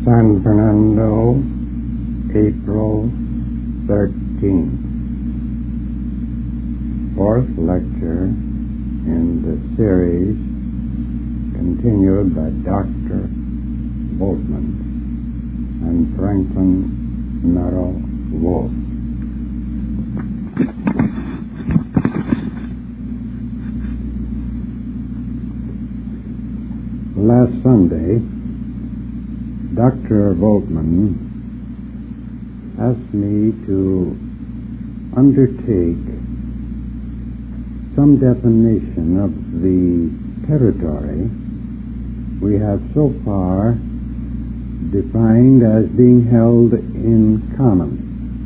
San Fernando, April 13th. Fourth lecture in the series continued by Dr. Boltman and Franklin Merrill Wolff. Last Sunday, Dr. Boltman asked me to undertake some definition of the territory we have so far defined as being held in common.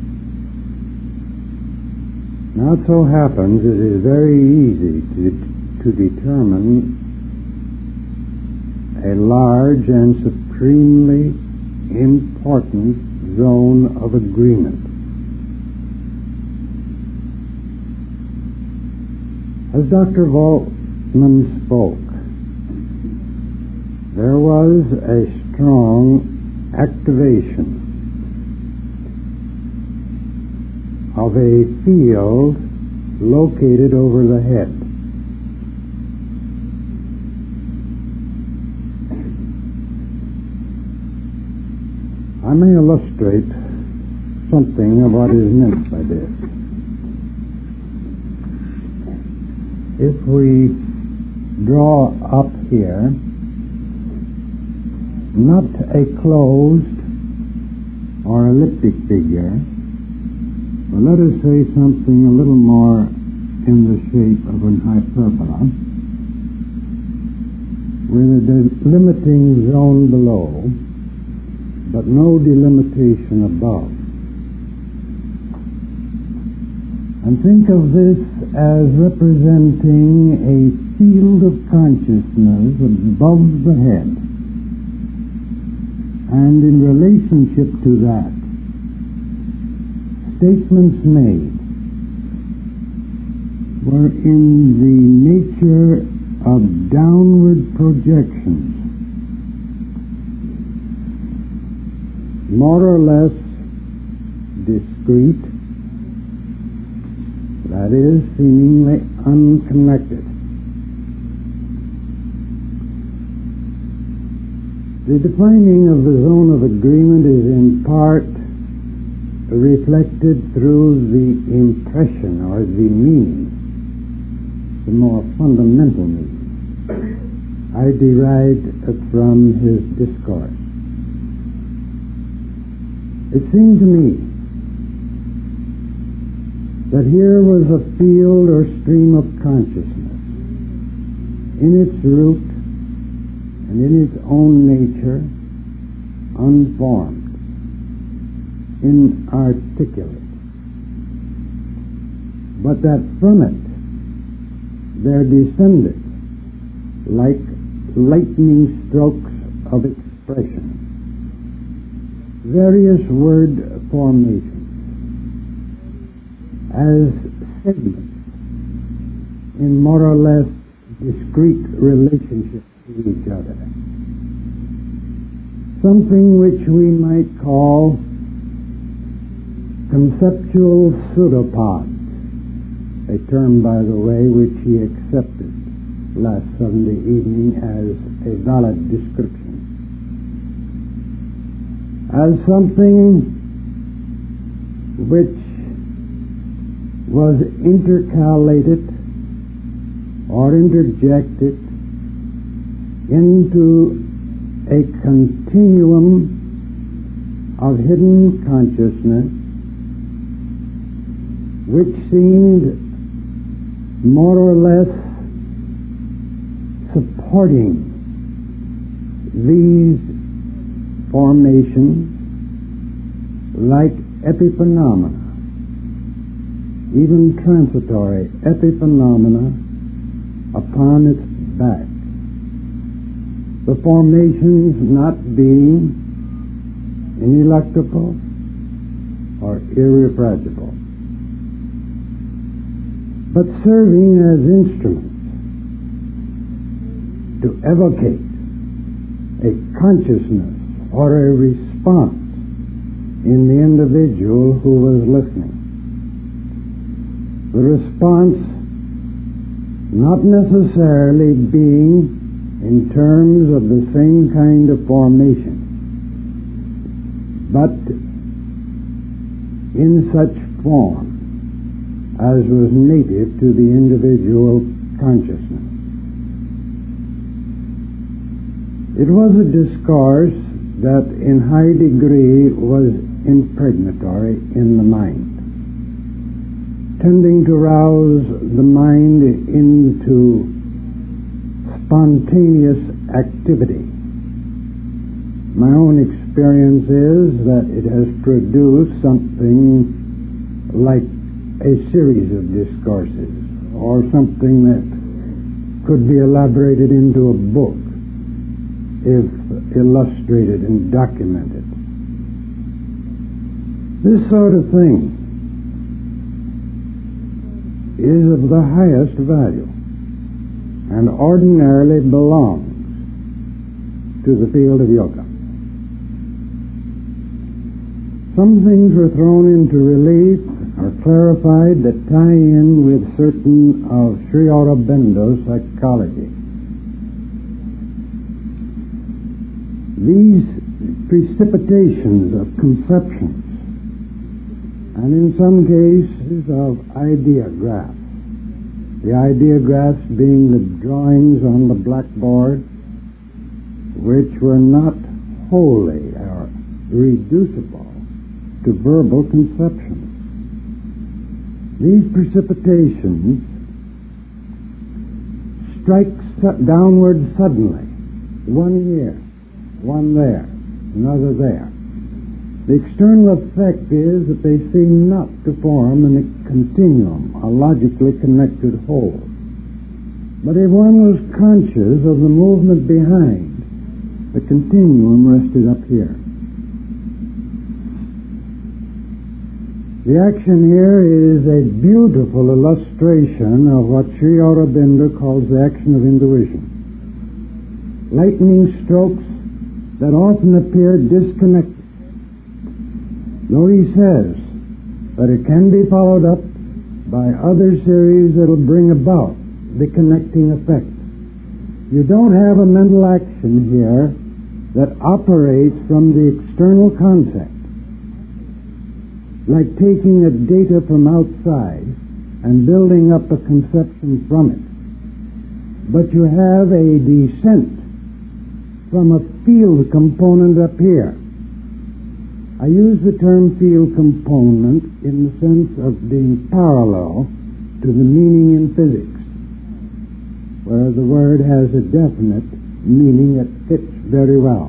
Now it so happens it is very easy to determine a large and supremely important zone of agreement. As Dr. Boltman spoke, there was a strong activation of a field located over the head. I may illustrate something of what is meant by this. If we draw up here not a closed or elliptic figure, but let us say something a little more in the shape of an hyperbola, with a delimiting zone below, but no delimitation above. And think of this as representing a field of consciousness above the head. And in relationship to that, statements made were in the nature of downward projections, more or less discrete, that is, seemingly unconnected. The defining of the zone of agreement is in part reflected through the impression or the meaning, the more fundamental meaning, I derived from his discourse. It seemed to me that here was a field or stream of consciousness in its root and in its own nature, unformed, inarticulate, but that from it there descended, like lightning strokes of expression, various word formations as segments in more or less discrete relationships to each other. Something which we might call conceptual pseudopods, a term, by the way, which he accepted last Sunday evening as a valid description. As something which was intercalated or interjected into a continuum of hidden consciousness which seemed more or less supporting these formations like epiphenomena, even transitory epiphenomena upon its back. The formations not being ineluctable or irrefragable, but serving as instruments to evocate a consciousness or a response in the individual who was listening. The response not necessarily being in terms of the same kind of formation, but in such form as was native to the individual consciousness. It was a discourse that in high degree was impregnatory in the mind, tending to rouse the mind into spontaneous activity. My own experience is that it has produced something like a series of discourses, or something that could be elaborated into a book if illustrated and documented. This sort of thing is of the highest value and ordinarily belongs to the field of yoga. Some things were thrown into relief or clarified that tie in with certain of Sri Aurobindo's psychology. These precipitations of conceptions, and in some cases of ideographs, the ideographs being the drawings on the blackboard which were not wholly or reducible to verbal conceptions. These precipitations strike downward suddenly, one here, one there, another there. The external effect is that they seem not to form a continuum, a logically connected whole. But if one was conscious of the movement behind, the continuum rested up here. The action here is a beautiful illustration of what Sri Aurobindo calls the action of intuition. Lightning strokes that often appear disconnected, though he says that it can be followed up by other series that will bring about the connecting effect. You don't have a mental action here that operates from the external concept, like taking a data from outside and building up a conception from it. But you have a descent from a field component up here. I use the term field component in the sense of being parallel to the meaning in physics, where the word has a definite meaning that fits very well.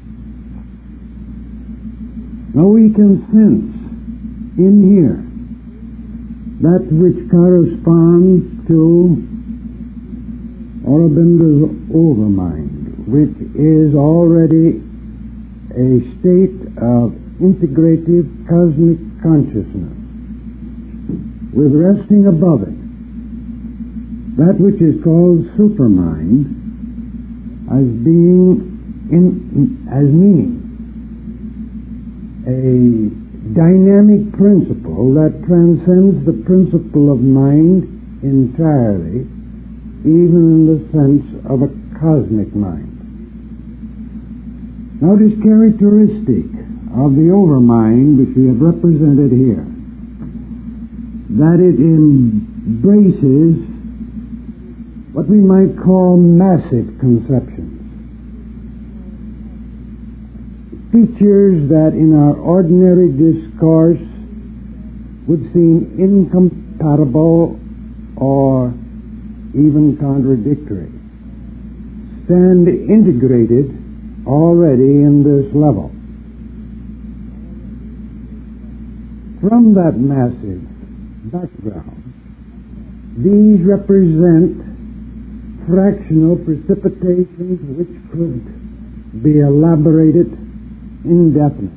Now we can sense in here that which corresponds to Aurobindo's overmind, which is already a state of integrative cosmic consciousness, with resting above it that which is called supermind as being as meaning a dynamic principle that transcends the principle of mind entirely, even in the sense of a cosmic mind. Now it is characteristic of the overmind, which we have represented here, that it embraces what we might call massive conceptions. Features that in our ordinary discourse would seem incompatible or even contradictory stand integrated already in this level. From that massive background, these represent fractional precipitations which could be elaborated indefinitely.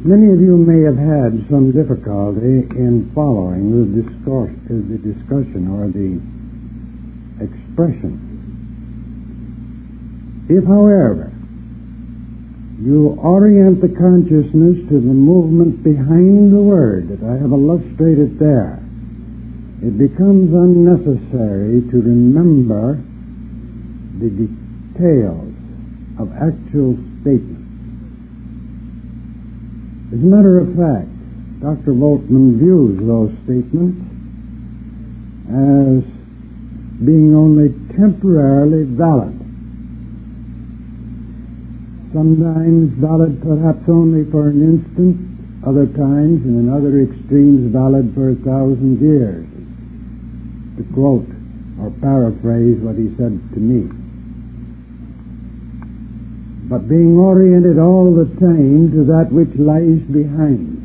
Many of you may have had some difficulty in following the discussion or the expression. If, however, you orient the consciousness to the movement behind the word that I have illustrated there, it becomes unnecessary to remember the details of actual statements. As a matter of fact, Dr. Voltman views those statements as being only temporarily valid. Sometimes valid perhaps only for an instant, other times and in other extremes valid for 1,000 years, to quote or paraphrase what he said to me. But being oriented all the time to that which lies behind.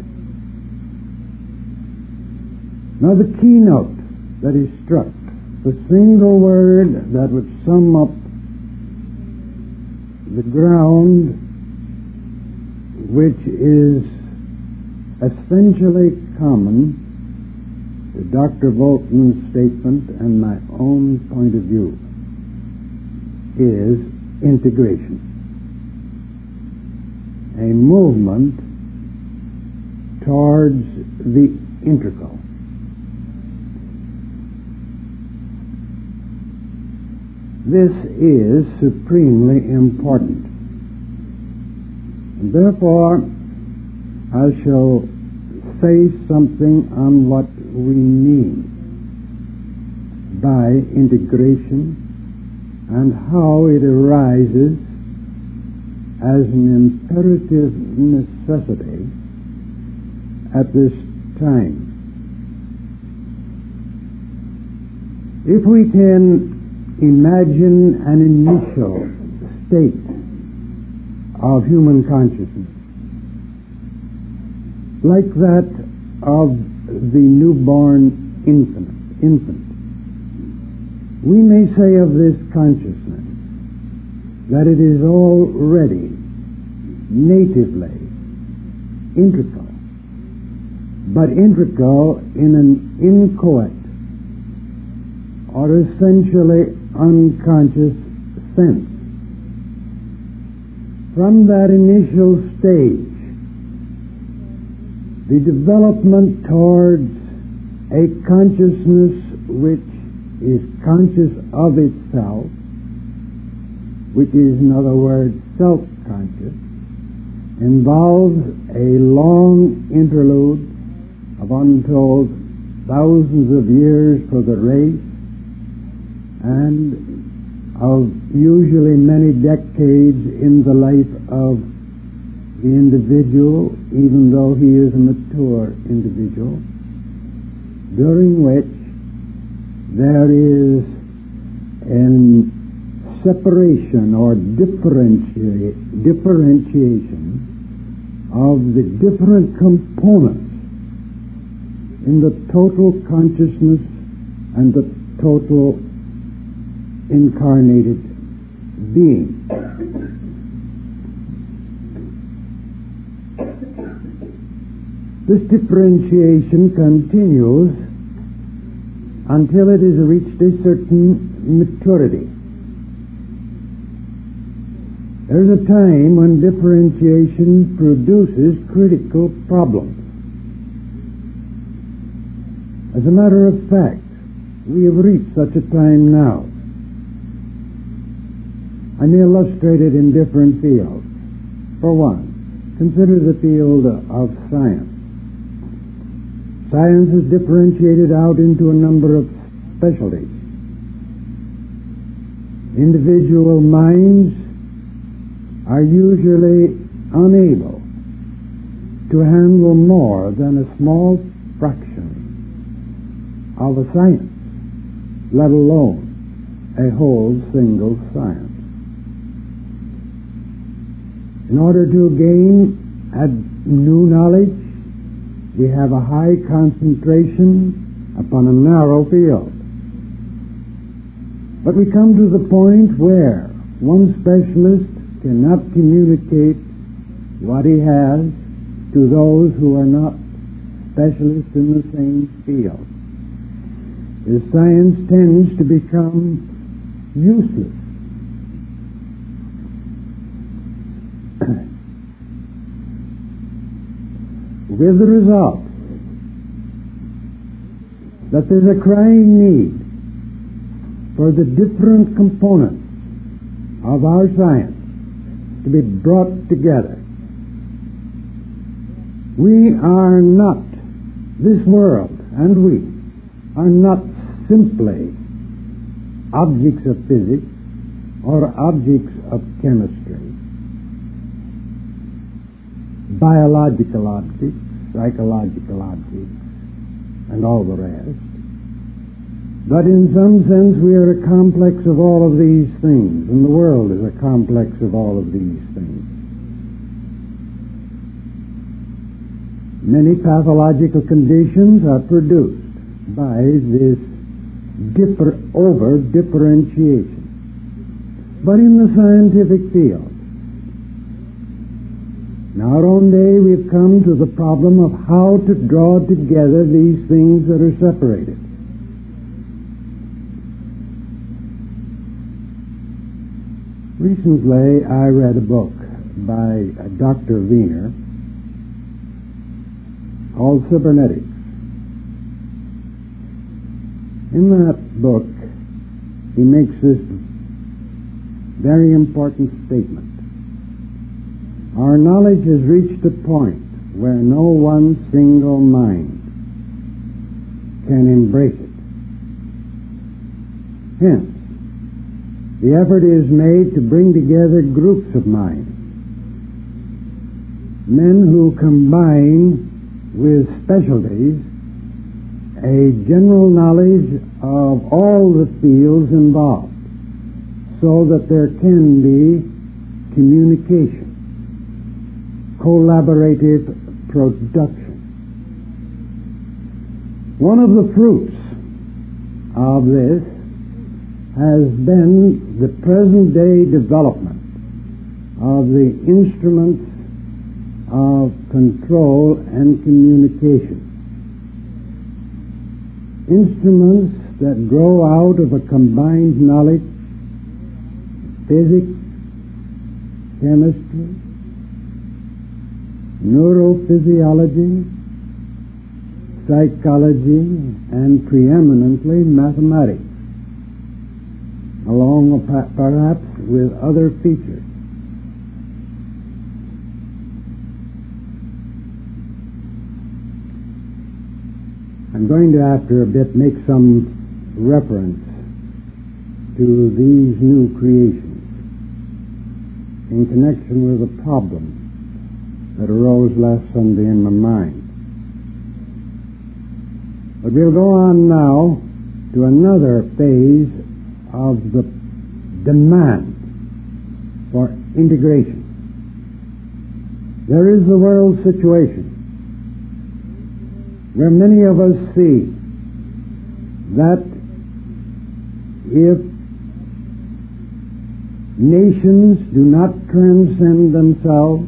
Now the keynote that is struck, the single word that would sum up the ground which is essentially common to Dr. Voltman's statement and my own point of view, is integration. A movement towards the integral. This is supremely important. And therefore, I shall say something on what we mean by integration and how it arises as an imperative necessity at this time. If we can imagine an initial state of human consciousness, like that of the newborn infant, we may say of this consciousness that it is already natively integral, but integral in an inchoate or essentially unconscious sense. From that initial stage, the development towards a consciousness which is conscious of itself, which is, in other words, self-conscious, involves a long interlude of untold thousands of years for the race and of usually many decades in the life of the individual, even though he is a mature individual, during which there is a separation or differentiation of the different components in the total consciousness and the total incarnated being. This differentiation continues until it has reached a certain maturity. There's a time when differentiation produces critical problems. As a matter of fact, we have reached such a time now. I may illustrate it in different fields. For one, consider the field of science. Science is differentiated out into a number of specialties. Individual minds are usually unable to handle more than a small fraction of a science, let alone a whole single science. In order to gain new knowledge, we have a high concentration upon a narrow field. But we come to the point where one specialist cannot communicate what he has to those who are not specialists in the same field. As science tends to become useless. With the result that there's a crying need for the different components of our science to be brought together. We are not, this world and we are not simply objects of physics or objects of chemistry, biological objects, psychological objects, and all the rest. But in some sense we are a complex of all of these things, and the world is a complex of all of these things. Many pathological conditions are produced by this over-differentiation. But in the scientific field, in our own day, we've come to the problem of how to draw together these things that are separated. Recently, I read a book by Dr. Wiener called Cybernetics. In that book, he makes this very important statement. Our knowledge has reached a point where no one single mind can embrace it. Hence, the effort is made to bring together groups of minds, men who combine with specialties a general knowledge of all the fields involved, so that there can be communication, collaborative production. One of the fruits of this has been the present day development of the instruments of control and communication. Instruments that grow out of a combined knowledge, physics, chemistry, neurophysiology, psychology, and preeminently mathematics, along perhaps with other features. I'm going to, after a bit, make some reference to these new creations in connection with a problem that arose last Sunday in my mind. But we'll go on now to another phase of the demand for integration. There is the world situation where many of us see that if nations do not transcend themselves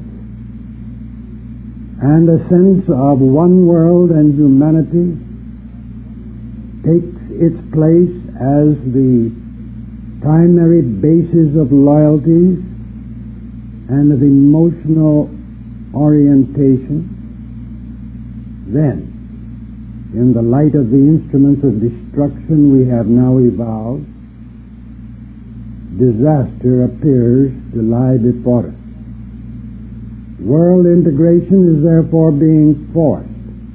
and a sense of one world and humanity takes its place as the primary basis of loyalties and of emotional orientation, then, in the light of the instruments of destruction we have now evolved, disaster appears to lie before us. World integration is therefore being forced.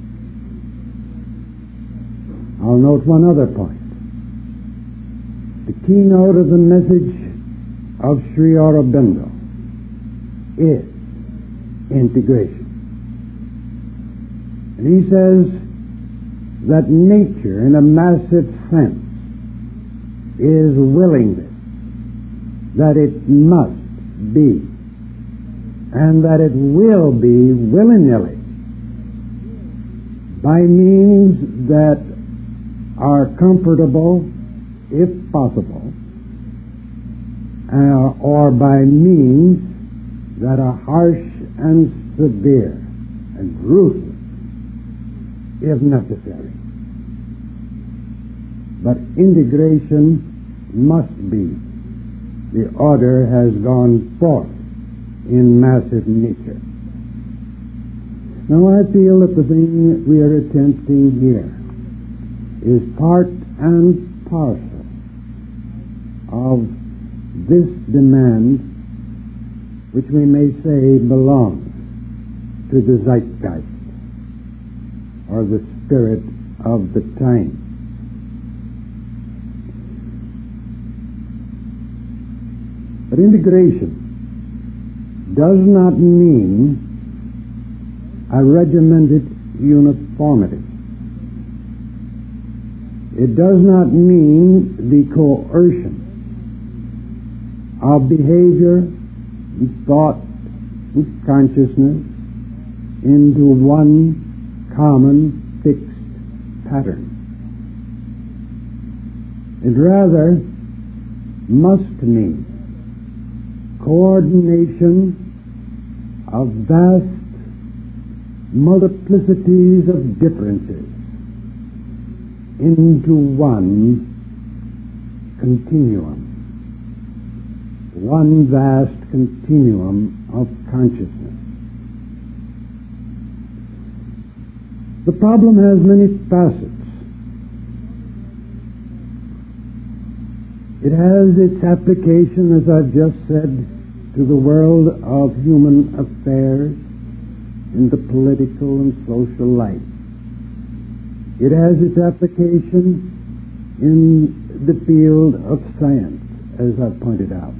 I'll note one other point. The keynote of the message of Sri Aurobindo is integration. And he says that nature, in a massive sense, is willingness, that it must be, and that it will be willy-nilly, by means that are comfortable, if possible, or by means that are harsh and severe, and ruthless if necessary. But integration must be. The order has gone forth in massive nature. Now I feel that the thing that we are attempting here is part and parcel of this demand, which we may say belongs to the zeitgeist, or the spirit of the time. But integration does not mean a regimented uniformity. It does not mean the coercion of behavior and thought and consciousness into one common fixed pattern. It rather must mean coordination of vast multiplicities of differences into one continuum, one vast continuum of consciousness. The problem has many facets. It has its application, as I've just said, to the world of human affairs in the political and social life. It has its application in the field of science, as I've pointed out.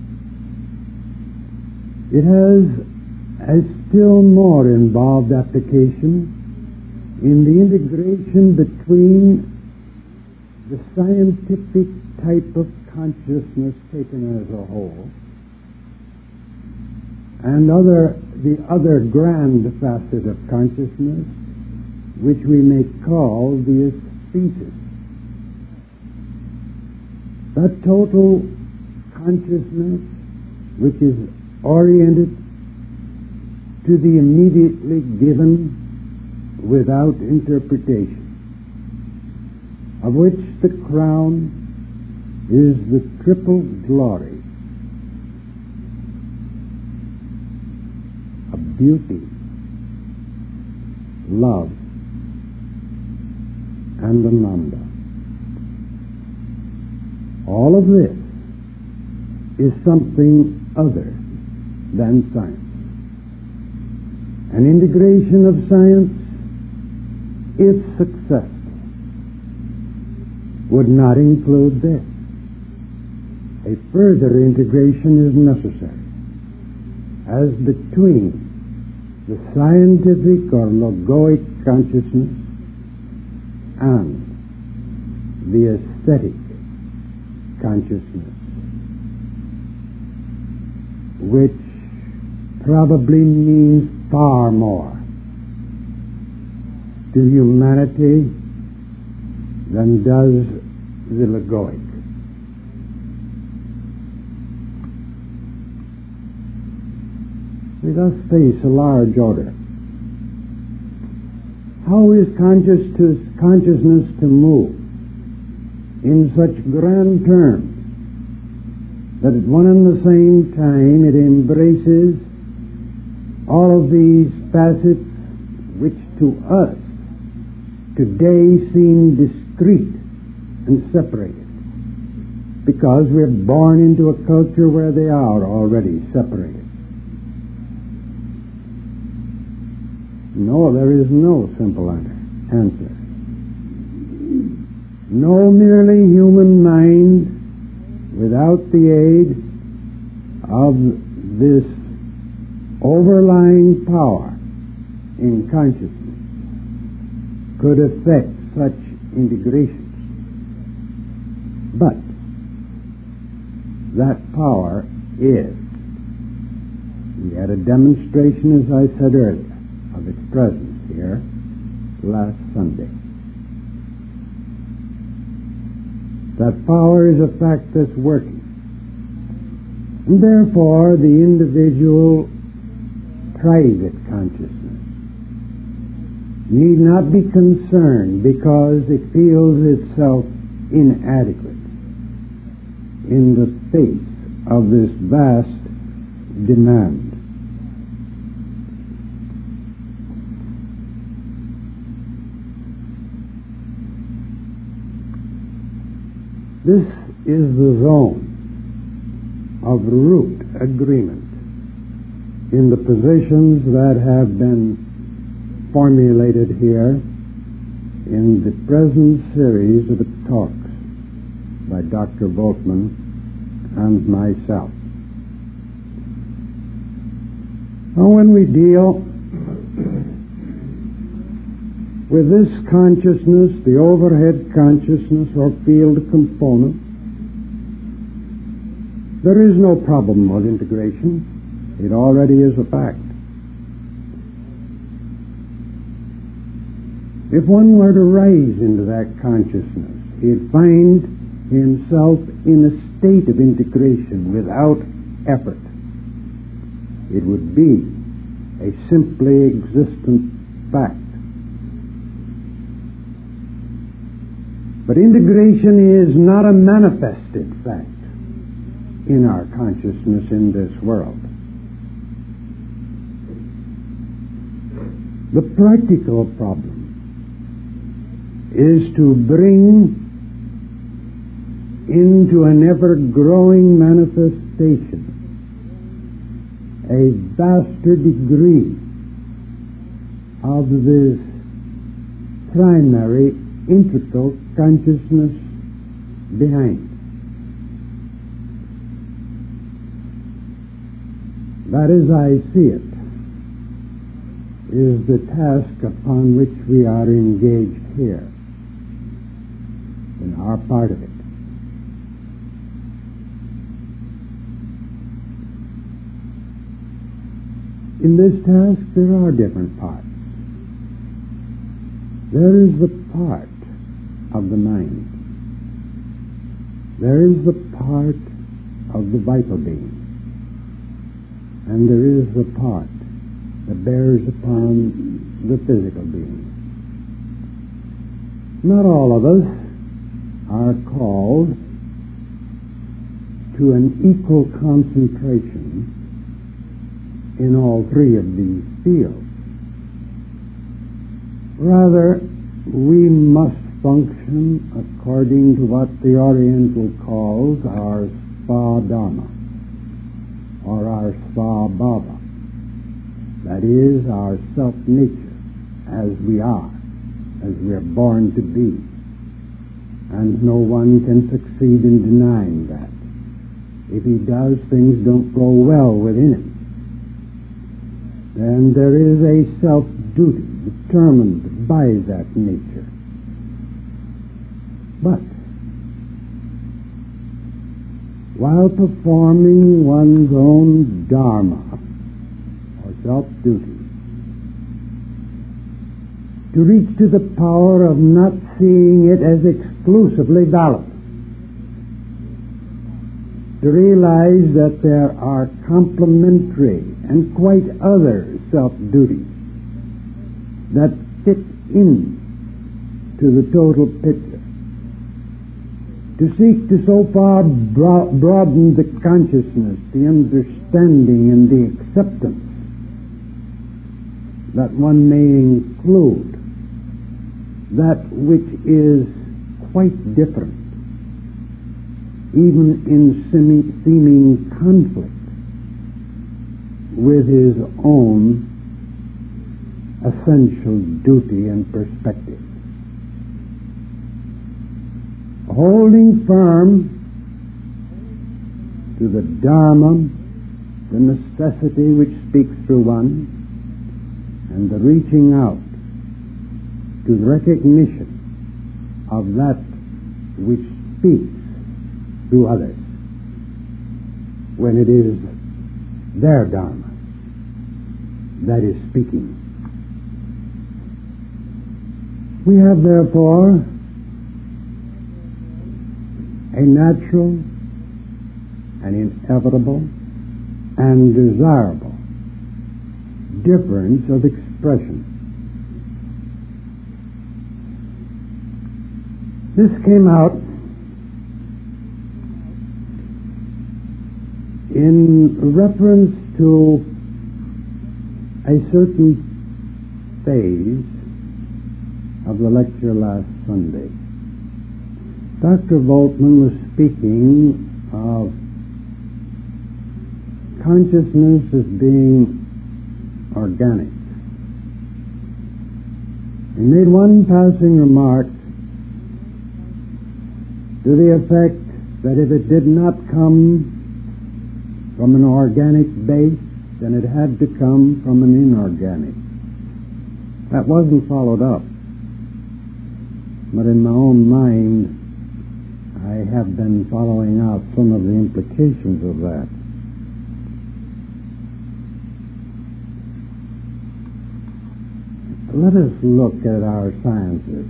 It has a still more involved application in the integration between the scientific type of consciousness taken as a whole and the other grand facet of consciousness, which we may call the aesthesis. That total consciousness which is oriented to the immediately given without interpretation, of which the crown is the triple glory of beauty, love, and Ananda. All of this is something other than science. An integration of science, if successful, would not include this. A further integration is necessary, as between the scientific or logoic consciousness and the aesthetic consciousness, which probably means far more to humanity than does the logoic. We thus face a large order. How is consciousness to move in such grand terms that at one and the same time it embraces all of these facets which to us today seem discrete and separated, because we're born into a culture where they are already separated? No, there is no simple answer. No merely human mind without the aid of this overlying power in consciousness could affect such integrations. But that power is. We had a demonstration, as I said earlier, of its presence here last Sunday. That power is a fact that's working. And therefore, the individual private consciousness need not be concerned because it feels itself inadequate in the face of this vast demand. This is the zone of root agreement in the positions that have been formulated here in the present series of talks by Dr. Volkmann and myself. Now, when we deal with this consciousness, the overhead consciousness or field component, there is no problem of integration. It already is a fact. If one were to rise into that consciousness, he'd find himself in a state of integration without effort. It would be a simply existent fact. But integration is not a manifested fact in our consciousness in this world. The practical problem is to bring into an ever-growing manifestation a vaster degree of this primary integral consciousness behind. That, as I see it, is the task upon which we are engaged here, in our part of it. In this task, there are different parts. There is the part of the mind. There is the part of the vital being. And there is the part that bears upon the physical being. Not all of us are called to an equal concentration in all three of these fields. Rather, we must function according to what the Oriental calls our Svadharma, or our Svabhava. That is, our self-nature, as we are born to be. And no one can succeed in denying that. If he does, things don't go well within him. Then there is a self-duty determined by that nature. But while performing one's own dharma, or self-duty, to reach to the power of not seeing it as exclusively valid, to realize that there are complementary and quite other self-duties that fit in to the total picture, to seek to so far broaden the consciousness, the understanding, and the acceptance that one may include that which is quite different, even in seeming conflict with his own essential duty and perspective. Holding firm to the Dharma, the necessity which speaks through one, and the reaching out to the recognition of that which speaks through others, when it is their Dharma that is speaking. We have, therefore, a natural and inevitable and desirable difference of expression This came out in reference to a certain phase of the lecture last Sunday. Dr. Voltman was speaking of consciousness as being organic. He made one passing remark to the effect that if it did not come from an organic base, then it had to come from an inorganic. That wasn't followed up. But in my own mind, I have been following out some of the implications of that. Let us look at our sciences.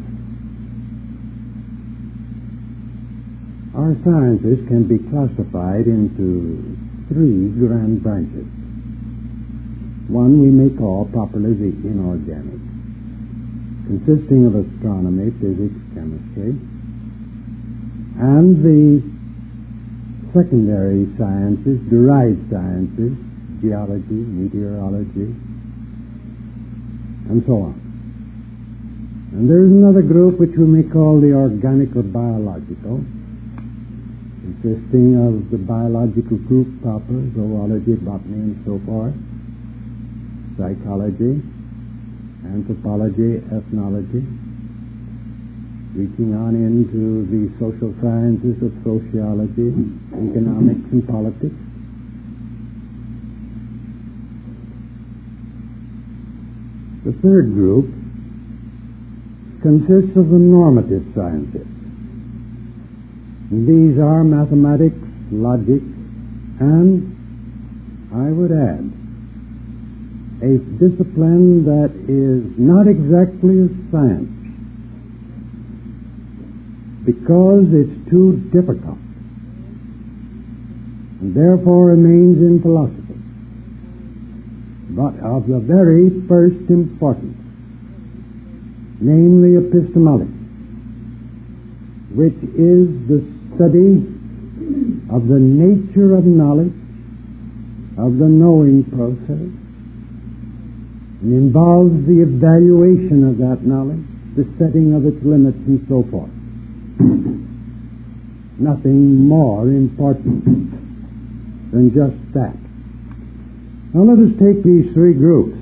Our sciences can be classified into three grand branches. One we may call properly the inorganic, consisting of astronomy, physics, chemistry, and the secondary sciences, derived sciences, geology, meteorology, and so on. And there's another group which we may call the organic or biological, consisting of the biological group proper, zoology, botany, and so forth, psychology, anthropology, ethnology, reaching on into the social sciences of sociology, economics, and politics. The third group consists of the normative sciences. And these are mathematics, logic, and, I would add, a discipline that is not exactly a science because it's too difficult and therefore remains in philosophy, but of the very first importance, namely epistemology, which is the study of the nature of knowledge, of the knowing process, and involves the evaluation of that knowledge, the setting of its limits, and so forth. Nothing more important than just that. Now let us take these three groups.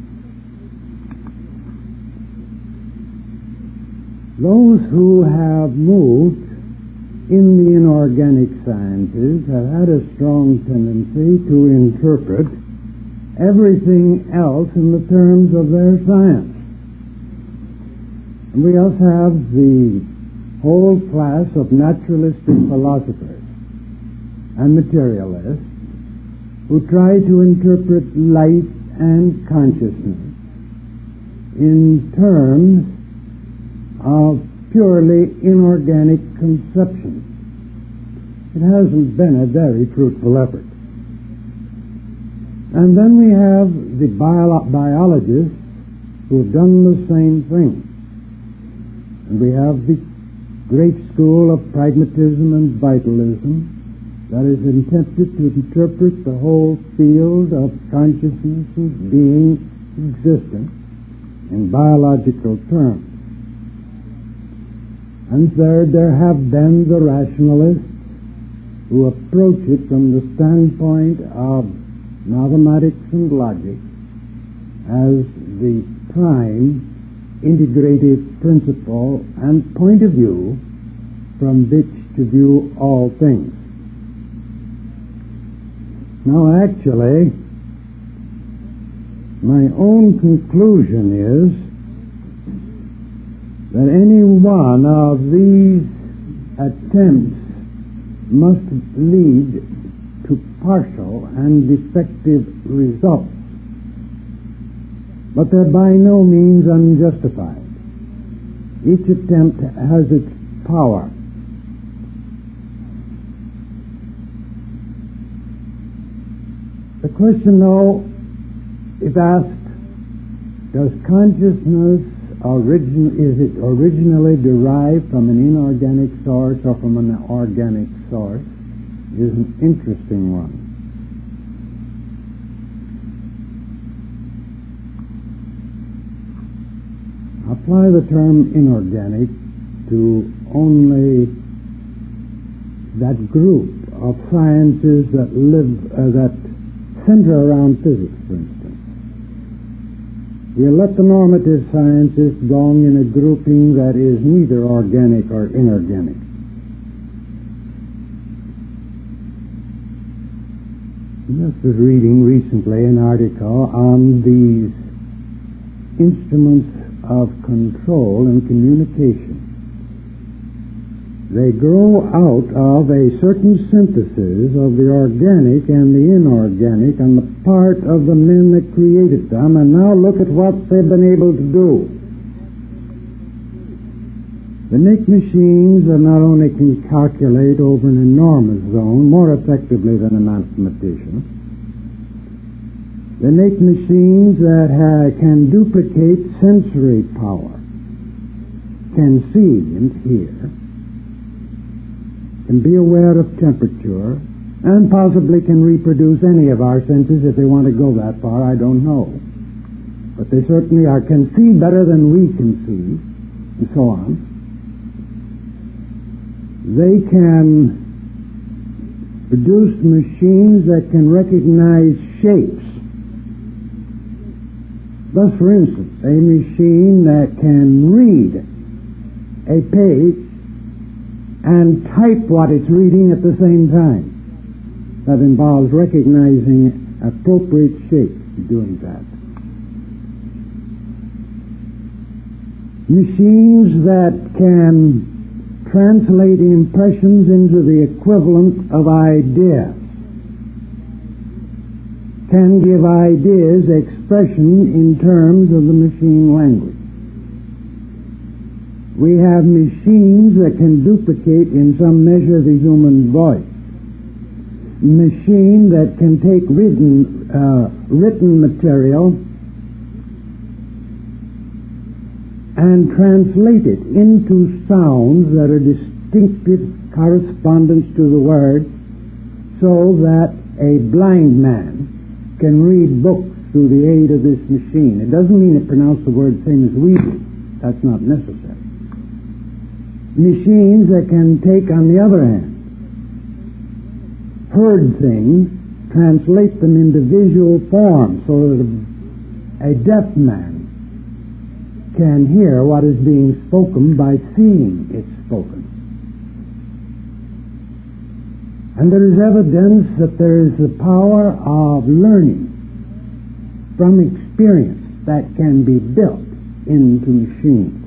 Those who have moved in the inorganic sciences have had a strong tendency to interpret everything else in the terms of their science. And we also have the whole class of naturalistic philosophers and materialists who try to interpret life and consciousness in terms of purely inorganic conceptions. It hasn't been a very fruitful effort. And then we have the biologists who have done the same thing. And we have the great school of pragmatism and vitalism that is intended to interpret the whole field of consciousness as being existent in biological terms. And third, there have been the rationalists who approach it from the standpoint of mathematics and logic as the prime integrative principle and point of view from which to view all things. Now, actually, my own conclusion is that any one of these attempts must lead to partial and defective results, but they're by no means unjustified. Each attempt has its power. The question, though, if asked, does consciousness is it originally derived from an inorganic source or from an organic source, is an interesting one. Apply the term inorganic to only that group of sciences that that center around physics, for instance. We'll let the normative sciences belong in a grouping that is neither organic or inorganic. I just was reading recently an article on these instruments of control and communication. They grow out of a certain synthesis of the organic and the inorganic on the part of the men that created them, and now look at what they've been able to do. They make machines that not only can calculate over an enormous zone more effectively than a mathematician, they make machines that can duplicate sensory power, can see and hear, can be aware of temperature, and possibly can reproduce any of our senses if they want to go that far. I don't know. But they certainly can see better than we can see, and so on. They can produce machines that can recognize shapes. Thus, for instance, a machine that can read a page and type what it's reading at the same time. That involves recognizing appropriate shapes doing that. Machines that can translate impressions into the equivalent of ideas, can give ideas expression in terms of the machine language. We have machines that can duplicate in some measure the human voice. Machine that can take written material and translate it into sounds that are distinctive correspondence to the word, so that a blind man can read books through the aid of this machine. It doesn't mean it pronounces the word same as we do. That's not necessary. Machines that can take, on the other hand, heard things, translate them into visual form, so that a deaf man can hear what is being spoken by seeing it spoken. And there is evidence that there is the power of learning from experience that can be built into machines.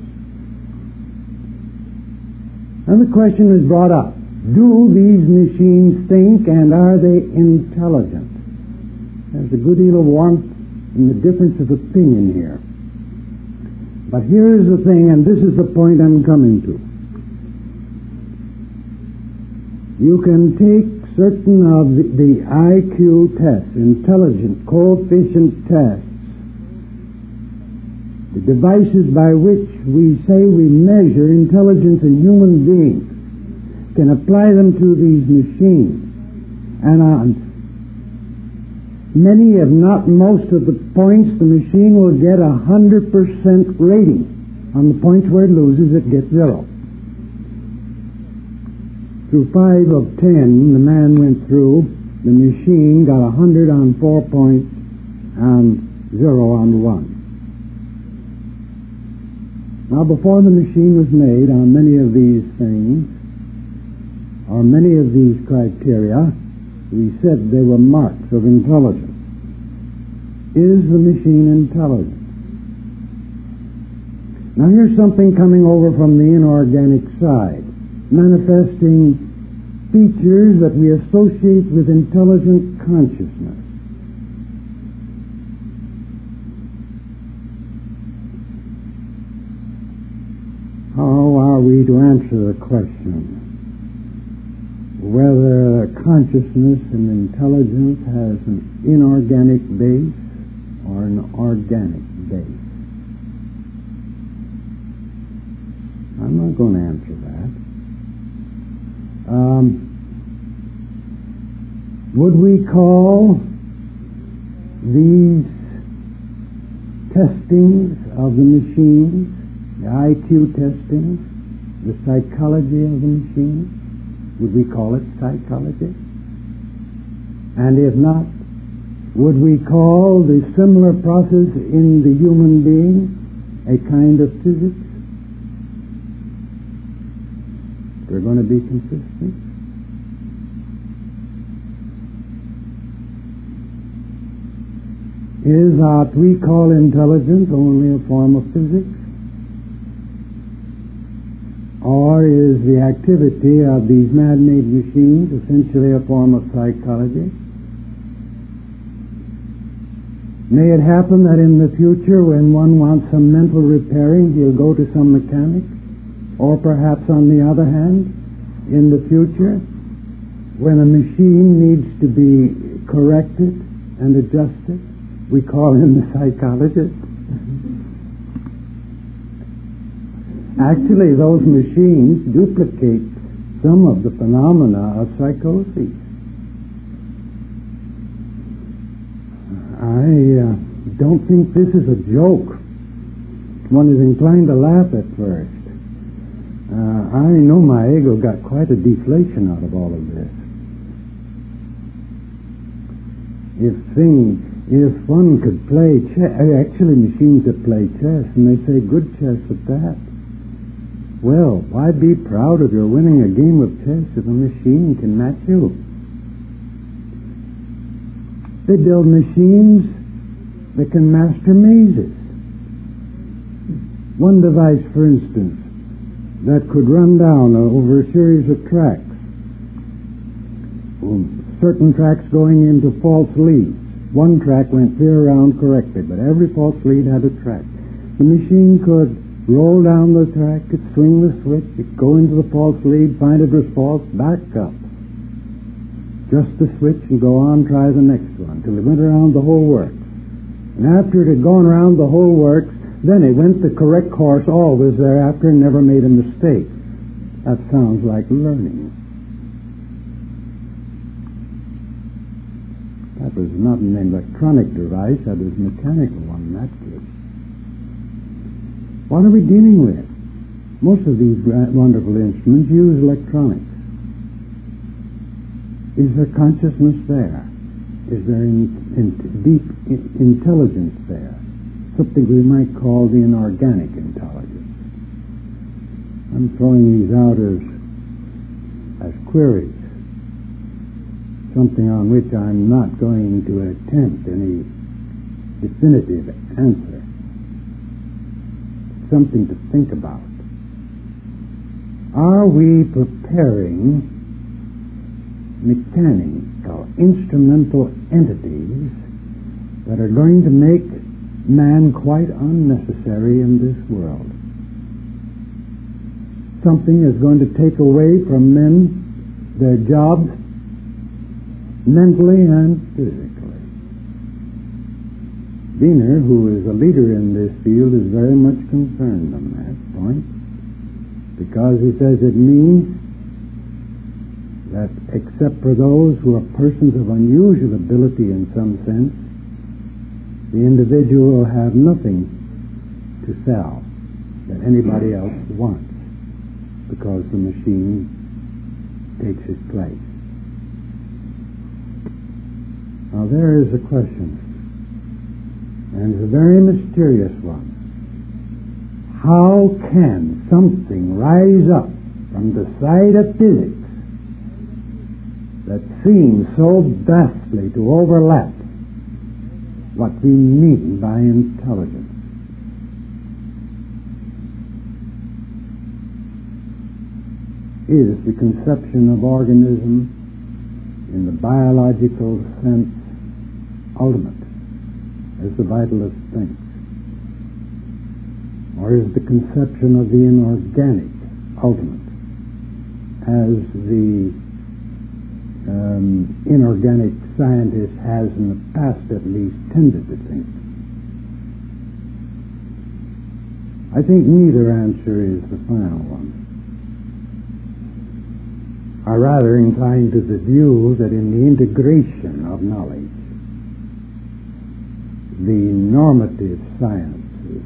And the question is brought up, do these machines think, and are they intelligent? There's a good deal of warmth in the difference of opinion here. But here's the thing, and this is the point I'm coming to. You can take certain of the IQ tests, intelligent coefficient tests, the devices by which we say we measure intelligence in human beings, can apply them to these machines. And on many, if not most of the points, the machine will get 100% rating. On the points where it loses, it gets 0. Through 5 of 10, the man went through, the machine got 100 on 4 points and 0 on 1. Now, before the machine was made on many of these things, or many of these criteria, we said they were marks of intelligence. Is the machine intelligent? Now, here's something coming over from the inorganic side, manifesting features that we associate with intelligent consciousness. How are we to answer the question whether consciousness and intelligence has an inorganic base or an organic base? I'm not going to answer that. Would we call these testings of the machines, the IQ testings, the psychology of the machine, would we call it psychology? And if not, would we call the similar process in the human being a kind of physics? We're going to be consistent. Is what we call intelligence only a form of physics? Or is the activity of these man-made machines essentially a form of psychology? May it happen that in the future, when one wants some mental repairing, he'll go to some mechanic? Or perhaps, on the other hand, in the future, when a machine needs to be corrected and adjusted, we call him the psychologist. Actually, those machines duplicate some of the phenomena of psychosis. I don't think this is a joke. One is inclined to laugh at first. I know my ego got quite a deflation out of all of this. If one could play chess, actually machines that play chess, and they say good chess at that. Well, why be proud of your winning a game of chess if a machine can match you? They build machines that can master mazes. One device, for instance, that could run down over a series of tracks. Certain tracks going into false leads. One track went clear around correctly, but every false lead had a track. The machine could roll down the track, it swing the switch, it go into the false lead, find it was false, back up. Just the switch and go on, try the next one, till it went around the whole works. And after it had gone around the whole works, then it went the correct course always thereafter and never made a mistake. That sounds like learning. That was not an electronic device, that was a mechanical one in that case. What are we dealing with? Most of these wonderful instruments use electronics. Is there consciousness there? Is there deep intelligence there? Something we might call the inorganic intelligence. I'm throwing these out as queries, something on which I'm not going to attempt any definitive answer. Something to think about. Are we preparing mechanical, instrumental entities that are going to make man quite unnecessary in this world? Something is going to take away from men their jobs mentally and physically. Wiener, who is a leader in this field, is very much concerned on that point, because he says it means that except for those who are persons of unusual ability in some sense, the individual will have nothing to sell that anybody else wants, because the machine takes his place. Now there is a question, and it's a very mysterious one. How can something rise up from the side of physics that seems so vastly to overlap what we mean by intelligence? Is the conception of organism in the biological sense ultimate, as the vitalist thinks? Or is the conception of the inorganic ultimate, as the inorganic scientist has in the past at least tended to think? I think neither answer is the final one. I rather incline to the view that in the integration of knowledge, the normative sciences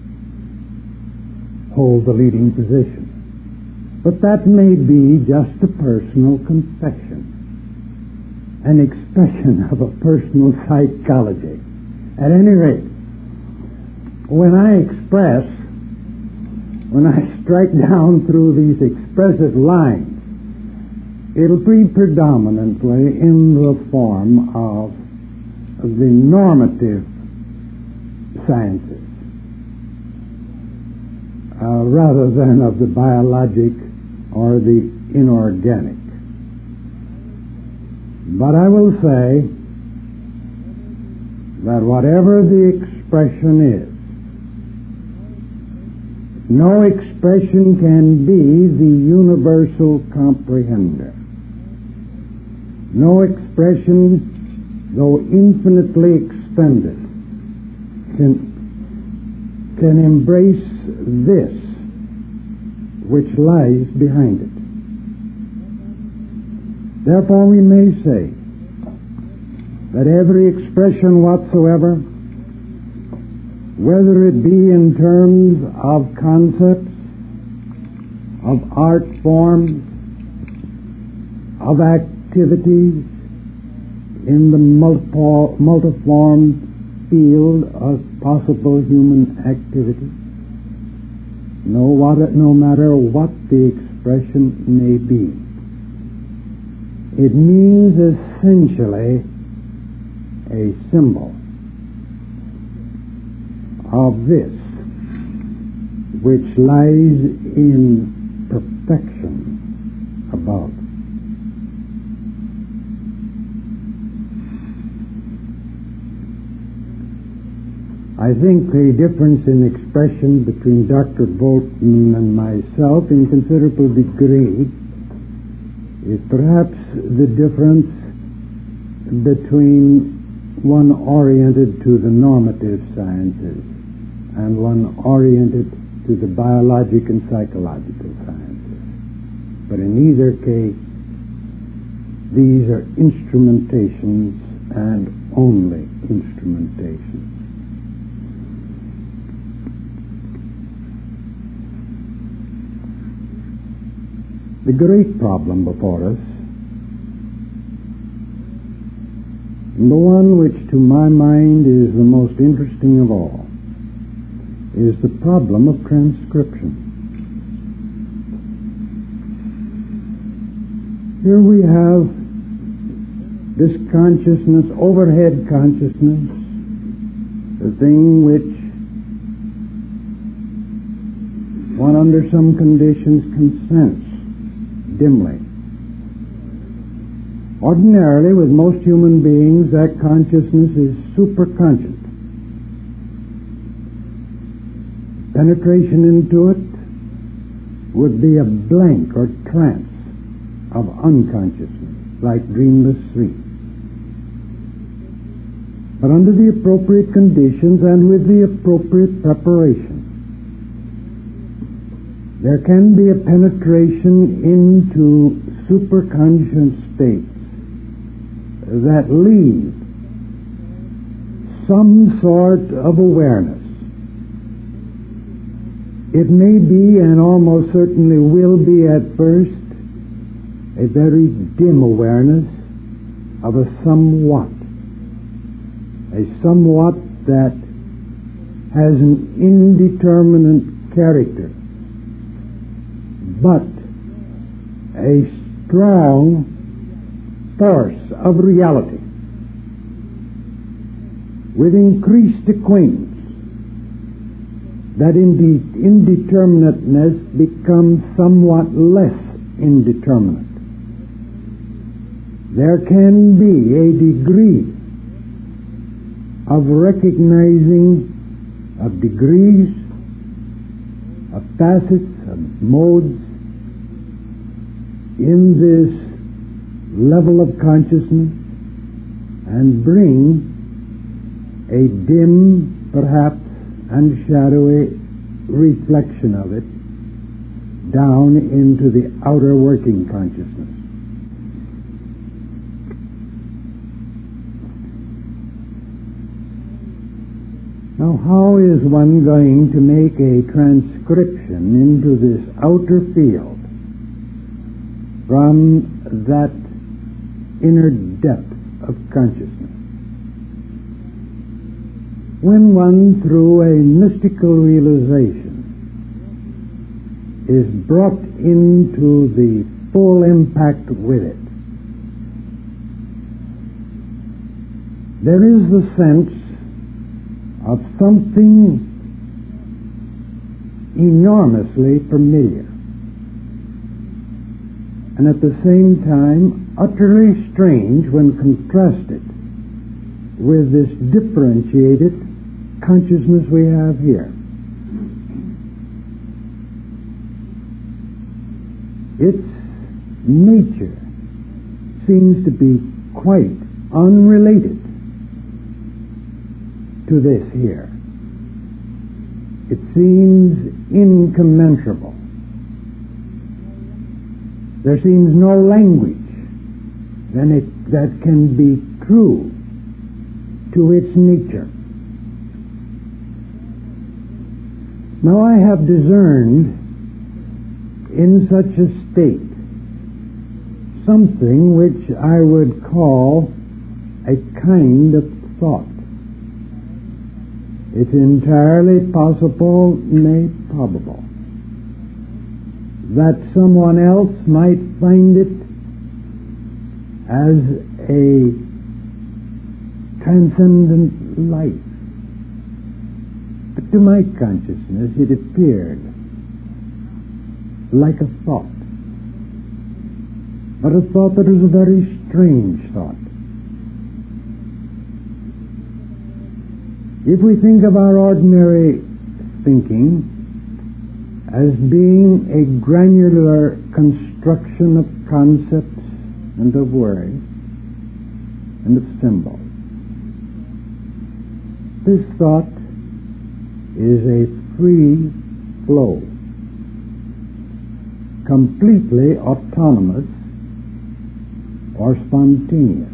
hold the leading position. But that may be just a personal confession, an expression of a personal psychology. At any rate, when I strike down through these expressive lines, it'll be predominantly in the form of the normative sciences, rather than of the biologic or the inorganic. But I will say that whatever the expression is, no expression can be the universal comprehender. No expression, though infinitely extended, can embrace this which lies behind it. Therefore, we may say that every expression whatsoever, whether it be in terms of concepts, of art forms, of activities in the multiform field of possible human activity, no matter what the expression may be, it means essentially a symbol of this which lies in perfection above. I think the difference in expression between Dr. Bolton and myself in considerable degree is perhaps the difference between one oriented to the normative sciences and one oriented to the biologic and psychological sciences. But in either case, these are instrumentations and only instrumentations. The great problem before us, and the one which to my mind is the most interesting of all, is the problem of transcription. Here we have this consciousness, overhead consciousness, the thing which one under some conditions can sense dimly. Ordinarily, with most human beings, that consciousness is superconscious. Penetration into it would be a blank or trance of unconsciousness, like dreamless sleep. But under the appropriate conditions and with the appropriate preparation, there can be a penetration into superconscious states that leave some sort of awareness. It may be, and almost certainly will be at first, a very dim awareness of a somewhat that has an indeterminate character, but a strong force of reality with increased acquaintance, that indeterminateness becomes somewhat less indeterminate. There can be a degree of recognizing of degrees, of facets, of modes in this level of consciousness, and bring a dim, perhaps, and shadowy reflection of it down into the outer working consciousness. Now, how is one going to make a transcription into this outer field from that inner depth of consciousness? When one, through a mystical realization, is brought into the full impact with it, there is the sense of something enormously familiar, and at the same time utterly strange when contrasted with this differentiated consciousness we have here. Its nature seems to be quite unrelated to this here. It seems incommensurable. There seems no language that can be true to its nature. Now, I have discerned in such a state something which I would call a kind of thought. It's entirely possible, nay, probable, that someone else might find it as a transcendent life. But to my consciousness it appeared like a thought, but a thought that was a very strange thought. If we think of our ordinary thinking as being a granular construction of concepts and of words and of symbols, this thought is a free flow, completely autonomous or spontaneous.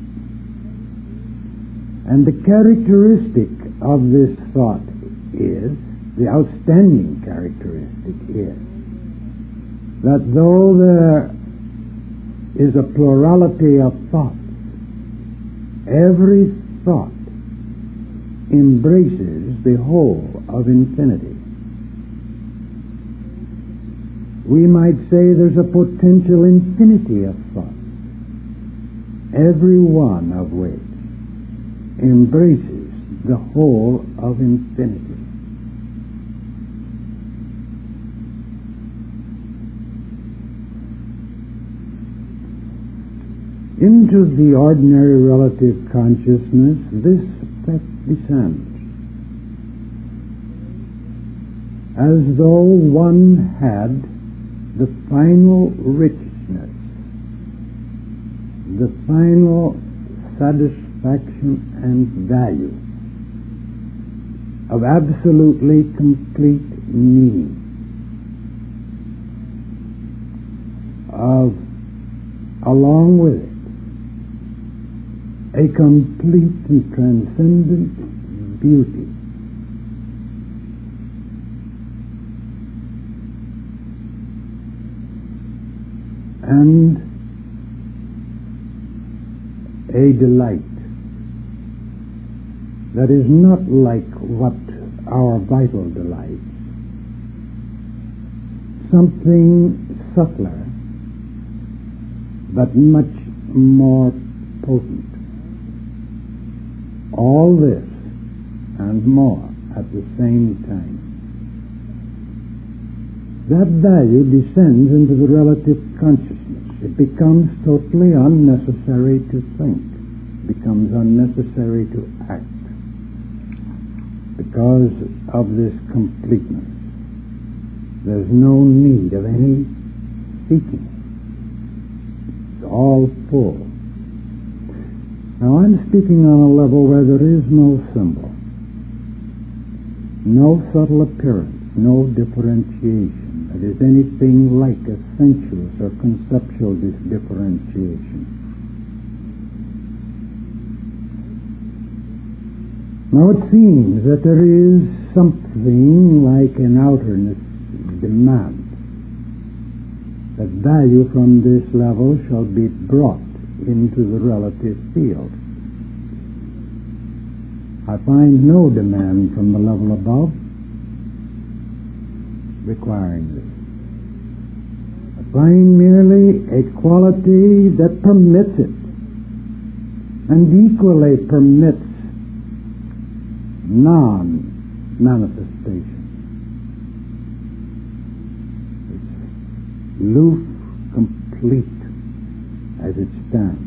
And the characteristic of this thought is, the outstanding characteristic is, that though there is a plurality of thoughts, every thought embraces the whole of infinity. We might say there's a potential infinity of thoughts, every one of which embraces the whole of infinity. Into the ordinary relative consciousness, this effect descends, as though one had the final richness, the final satisfaction and value of absolutely complete meaning, of, along with it, a complete and transcendent beauty. And a delight that is not like what our vital delights, something subtler but much more potent. All this and more at the same time. That value descends into the relative consciousness. It becomes totally unnecessary to think, becomes unnecessary to act, because of this completeness. There's no need of any seeking. It's all full. Now, I'm speaking on a level where there is no symbol, no subtle appearance, no differentiation. That is anything like a sensuous or conceptual differentiation. Now it seems that there is something like an outerness demand that value from this level shall be brought into the relative field. I find no demand from the level above requiring this. I find merely a quality that permits it, and equally permits non-manifestation. It's aloof, complete as it stands.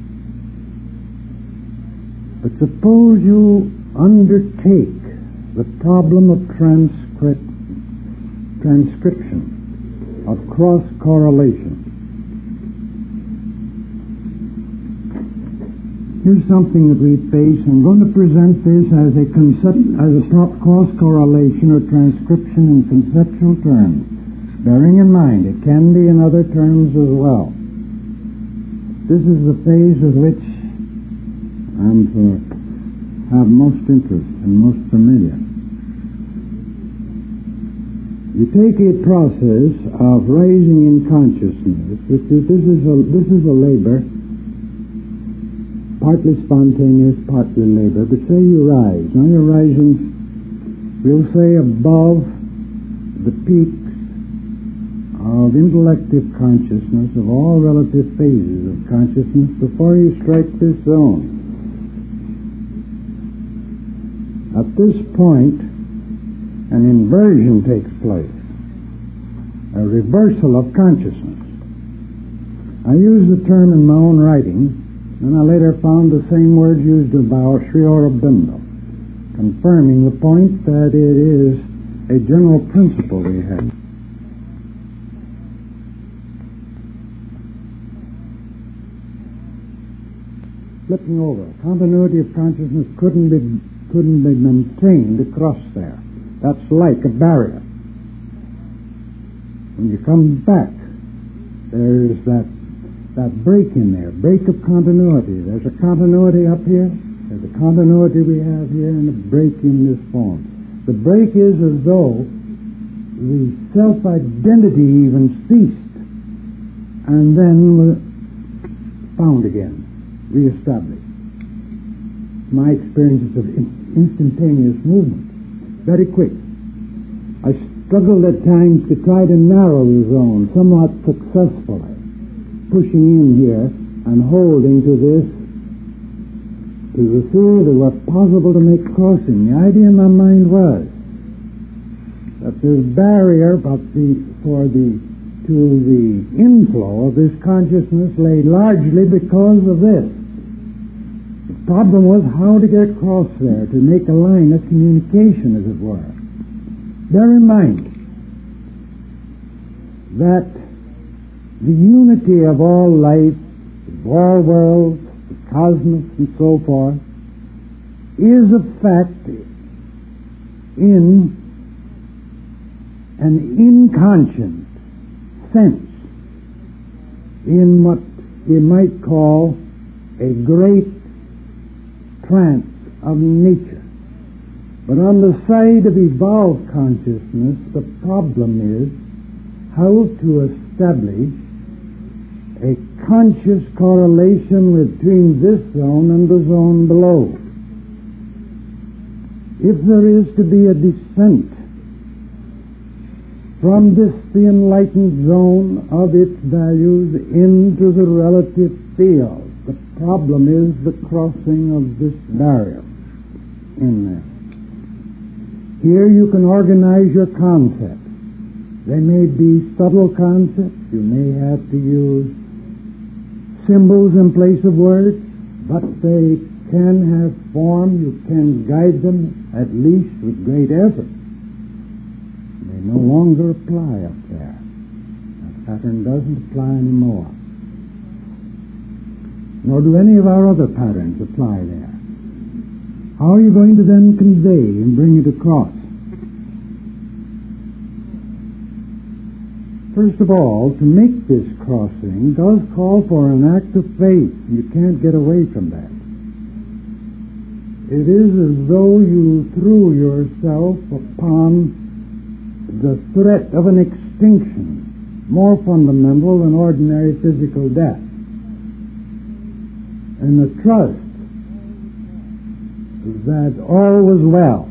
But suppose you undertake the problem of transcription, of cross-correlation. Here's something that we face. I'm going to present this as a cross-correlation or transcription in conceptual terms, bearing in mind it can be in other terms as well. This is the phase with which I'm to have most interest and most familiar. You take a process of rising in consciousness, this is a labor, partly spontaneous, partly labor, but say you rise. Now you're rising, we'll say, above the peaks of intellective consciousness, of all relative phases of consciousness, before you strike this zone. At this point, an inversion takes place, a reversal of consciousness. I use the term in my own writing, and I later found the same word used about Sri Aurobindo, confirming the point that it is a general principle we have. Flipping over, continuity of consciousness couldn't be maintained across there. That's like a barrier. When you come back, there's that break in there, break of continuity. There's a continuity up here, there's a continuity we have here, and a break in this form. The break is as though the self-identity even ceased and then was found again, reestablished. My experiences of instantaneous movement, very quick. I struggled at times to try to narrow the zone, somewhat successfully, pushing in here and holding to the theory that were possible to make crossing. The idea in my mind was that this barrier to the inflow of this consciousness lay largely because of this. The problem was how to get across there, to make a line of communication, as it were. Bear in mind that the unity of all life, of all worlds, the cosmos, and so forth, is a fact in an inconscient sense, in what you might call a great trance of nature. But on the side of evolved consciousness, the problem is how to establish a conscious correlation between this zone and the zone below. If there is to be a descent from this, the enlightened zone of its values, into the relative field, the problem is the crossing of this barrier in there. Here you can organize your concepts. They may be subtle concepts. You may have to use symbols in place of words, but they can have form. You can guide them, at least with great effort. They no longer apply up there. That pattern doesn't apply anymore. Nor do any of our other patterns apply there. How are you going to then convey and bring it across? First of all, to make this crossing does call for an act of faith. You can't get away from that. It is as though you threw yourself upon the threat of an extinction, more fundamental than ordinary physical death, and the trust that all was well.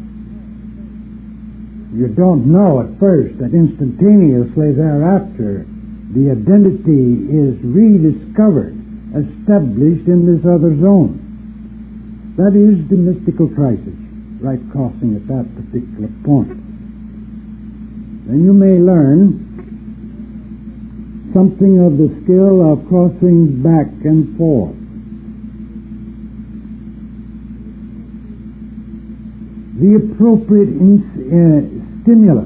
You don't know at first that instantaneously thereafter the identity is rediscovered, established in this other zone. That is the mystical crisis, right crossing at that particular point. Then you may learn something of the skill of crossing back and forth. The appropriate stimulus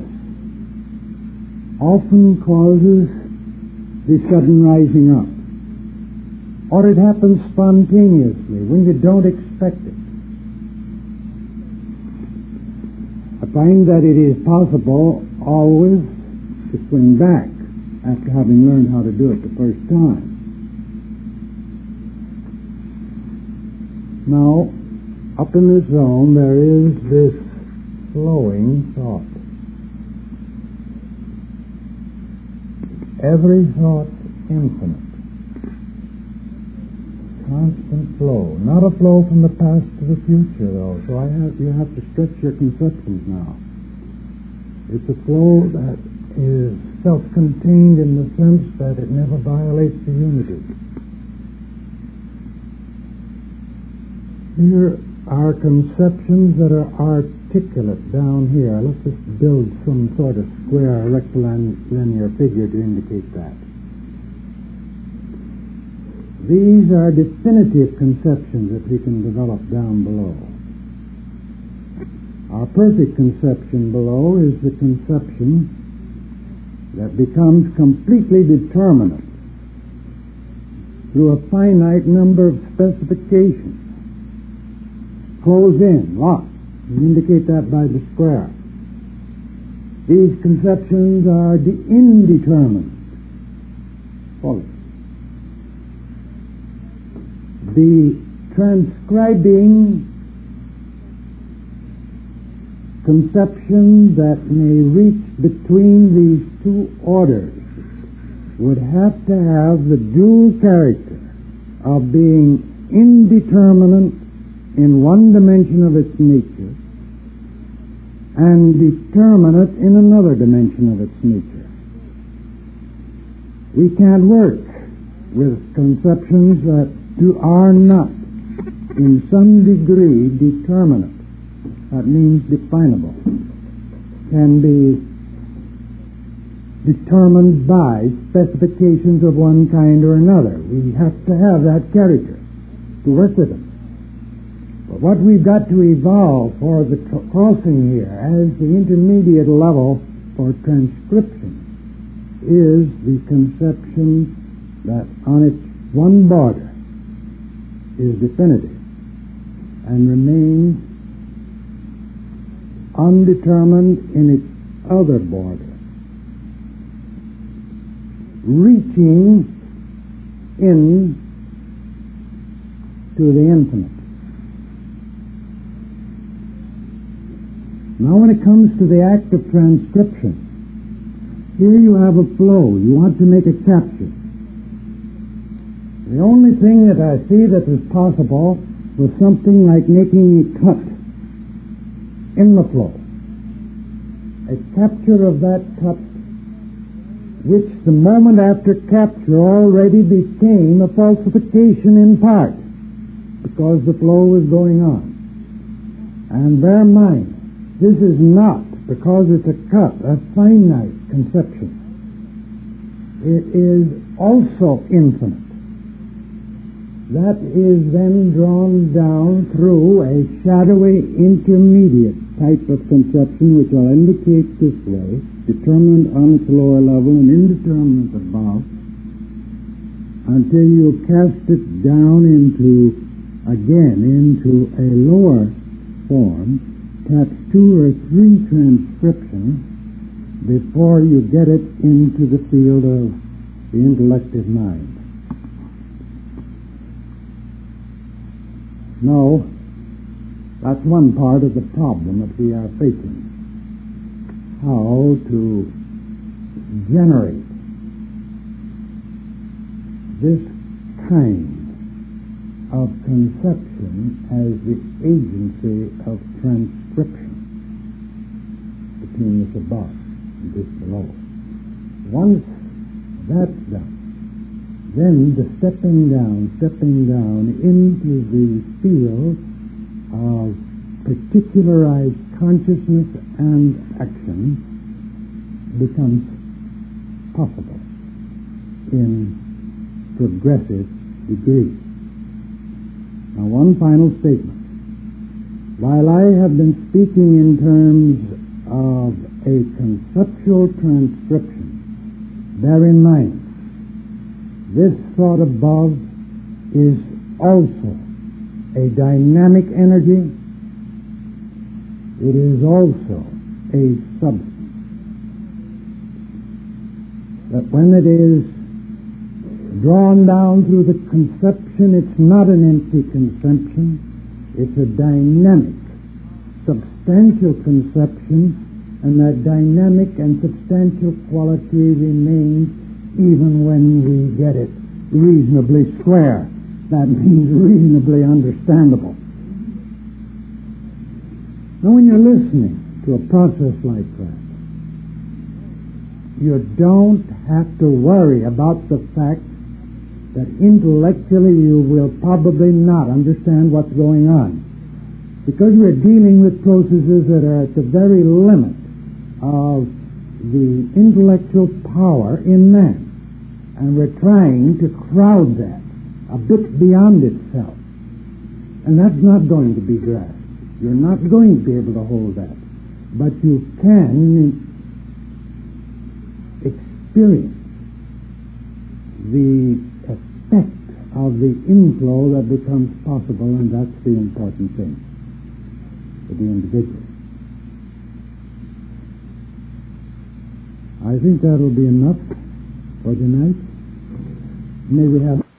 often causes the sudden rising up, or it happens spontaneously when you don't expect it. I find that it is possible always to swing back after having learned how to do it the first time. Now, up in this zone there is this flowing thought. Every thought infinite. Constant flow. Not a flow from the past to the future, though. So you have to stretch your conceptions now. It's a flow that is self-contained in the sense that it never violates the unity. Here are conceptions that are articulate down here. Let's just build some sort of square rectilinear figure to indicate that. These are definitive conceptions that we can develop down below. Our perfect conception below is the conception that becomes completely determinate through a finite number of specifications. Close in, locked. You indicate that by the square. These conceptions are the indeterminate. Follow. The transcribing conception that may reach between these two orders would have to have the dual character of being indeterminate in one dimension of its nature and determinate in another dimension of its nature. We can't work with conceptions that are not in some degree determinate. That means definable. Can be determined by specifications of one kind or another. We have to have that character to work with them. But what we've got to evolve for the crossing here as the intermediate level for transcription is the conception that on its one border is definitive and remains undetermined in its other border, reaching in to the infinite. Now when it comes to the act of transcription, here you have a flow. You want to make a capture. The only thing that I see that was possible was something like making a cut in the flow. A capture of that cut, which the moment after capture already became a falsification in part, because the flow was going on. And bear in mind, this is not, because it's a cut, a finite conception. It is also infinite. That is then drawn down through a shadowy intermediate type of conception, which I'll indicate this way, determined on its lower level and indeterminate above, until you cast it down into a lower form, perhaps 2 or 3 transcriptions, before you get it into the field of the intellective mind. No, that's one part of the problem that we are facing. How to generate this kind of conception as the agency of transcription between this above and this below. Once that's done, then the stepping down into the field of particularized consciousness and action becomes possible in progressive degree. Now, one final statement. While I have been speaking in terms of a conceptual transcription, bear in mind, this thought above is also a dynamic energy. It is also a substance. That when it is drawn down through the conception, it's not an empty conception. It's a dynamic, substantial conception, and that dynamic and substantial quality remains even when we get it reasonably square. That means reasonably understandable. Now, when you're listening to a process like that, you don't have to worry about the fact that intellectually you will probably not understand what's going on, because we're dealing with processes that are at the very limit of the intellectual power in man, and we're trying to crowd that a bit beyond itself, and that's not going to be grasped. You're not going to be able to hold that, but you can experience the effect of the inflow that becomes possible, and that's the important thing for the individual. I think that'll be enough for tonight. May we have